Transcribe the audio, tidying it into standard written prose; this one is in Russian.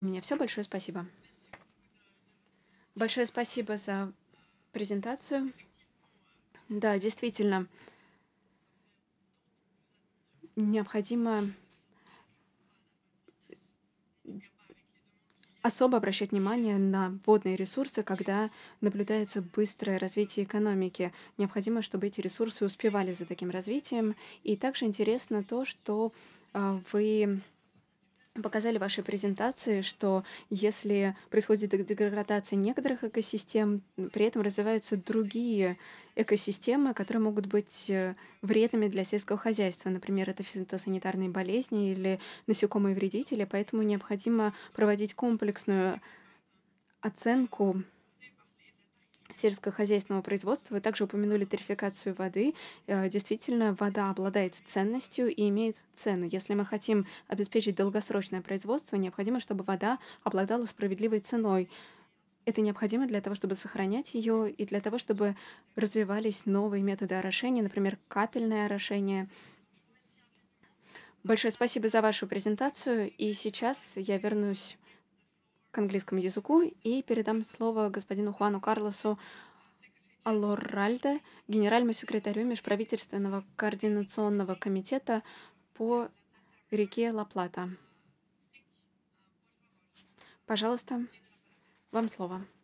У меня все. Большое спасибо. Большое спасибо за презентацию. Да, действительно, необходимо особо обращать внимание на водные ресурсы, когда наблюдается быстрое развитие экономики. Необходимо, чтобы эти ресурсы успевали за таким развитием. И также интересно то, что вы показали в вашей презентации, что если происходит деградация некоторых экосистем, при этом развиваются другие экосистемы, которые могут быть вредными для сельского хозяйства. Например, это фитосанитарные болезни или насекомые вредители, поэтому необходимо проводить комплексную оценку сельскохозяйственного производства. Вы также упомянули тарификацию воды. Действительно, вода обладает ценностью и имеет цену. Если мы хотим обеспечить долгосрочное производство, необходимо, чтобы вода обладала справедливой ценой. Это необходимо для того, чтобы сохранять ее и для того, чтобы развивались новые методы орошения, например, капельное орошение. Большое спасибо за вашу презентацию. И сейчас я вернусь к английскому языку и передам слово господину Хуану Карлосу Алорральде, генеральному секретарю Межправительственного координационного комитета по реке Ла-Плата. Пожалуйста, вам слово.